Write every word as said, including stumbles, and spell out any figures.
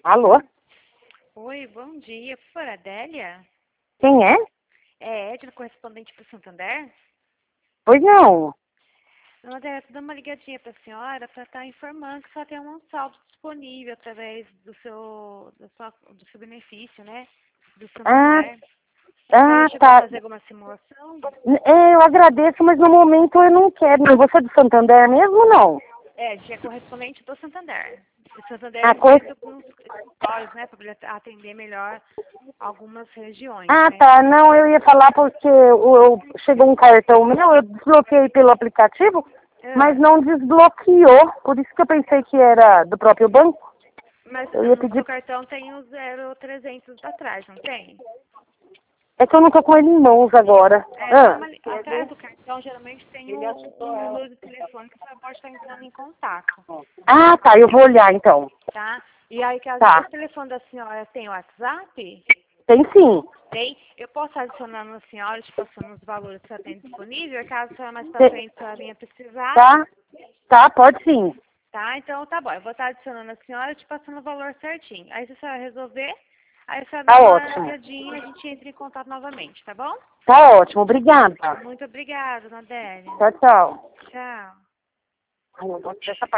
Alô? Oi, bom dia. Por favor, Adélia? Quem é? É Edna, correspondente para o Santander? Pois não. Não, Adélia, estou dando uma ligadinha para a senhora para estar informando que só tem um saldo disponível através do seu, do seu, do seu benefício, né? Do Ah, Santander. A senhora ah, chegou a tá. fazer alguma simulação? É, eu agradeço, mas no momento eu não quero. Não. Você é do Santander mesmo ou não? É, a gente é correspondente do Santander. O Santander Ah, ele cor... faz alguns escritórios, né, para atender melhor algumas regiões, ah, né? tá. Não, eu ia falar porque eu, eu- chegou um cartão meu, eu desbloqueei pelo aplicativo, mas Ah, não desbloqueou. Por isso que eu pensei que era do próprio banco. mas Eu ia no seu pedir. cartão tem o zero trezentos atrás, não tem? É que eu não tô com ele em mãos agora. É, dá Ah, uma, li- atrás do cartão geralmente tem o, o número de telefone que a senhora pode estar entrando em contato, ah, tá. Eu vou olhar então. tá? E aí, caso Tá. esse telefone da senhora tem WhatsApp, Tem sim. tem, eu posso estar adicionando a senhora, te passando os valores que ela tem disponível, caso a senhora mais pra Tem- frente a senhora venha precisar, Tá. Tá, pode sim. tá? Então tá bom, eu vou estar adicionando a senhora e te passando o valor certinho. Aí se a senhora resolver, aí a senhora dá Tá uma ótimo. ligadinha e a gente entra em contato novamente, tá bom? Tá ótimo. Obrigada. Muito obrigada, Nadélia. Tchau, tchau. Tchau. Ai, não vou deixar